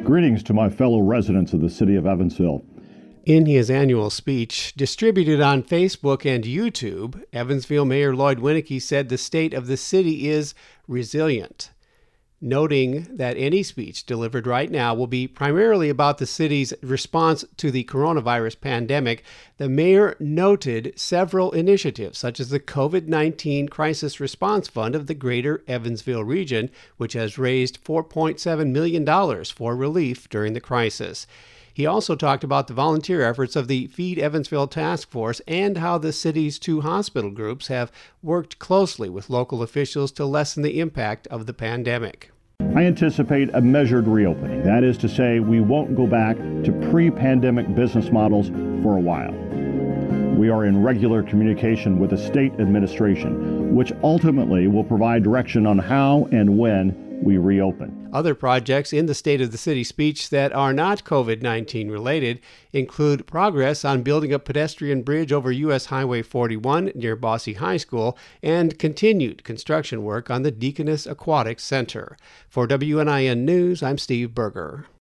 Greetings to my fellow residents of the city of Evansville. In his annual speech, distributed on Facebook and YouTube, Evansville Mayor Lloyd Winnecke said the state of the city is resilient, noting that any speech delivered right now will be primarily about the city's response to the coronavirus pandemic. The mayor noted several initiatives, such as the COVID-19 Crisis Response Fund of the Greater Evansville region, which has raised $4.7 million for relief during the crisis. He also talked about the volunteer efforts of the Feed Evansville Task Force and how the city's two hospital groups have worked closely with local officials to lessen the impact of the pandemic. I anticipate a measured reopening. That is to say, we won't go back to pre-pandemic business models for a while. We are in regular communication with the state administration, which ultimately will provide direction on how and when we reopen. Other projects in the State of the City speech that are not COVID-19 related include progress on building a pedestrian bridge over U.S. Highway 41 near Bosse High School and continued construction work on the Deaconess Aquatic Center. For WNIN News, I'm Steve Berger.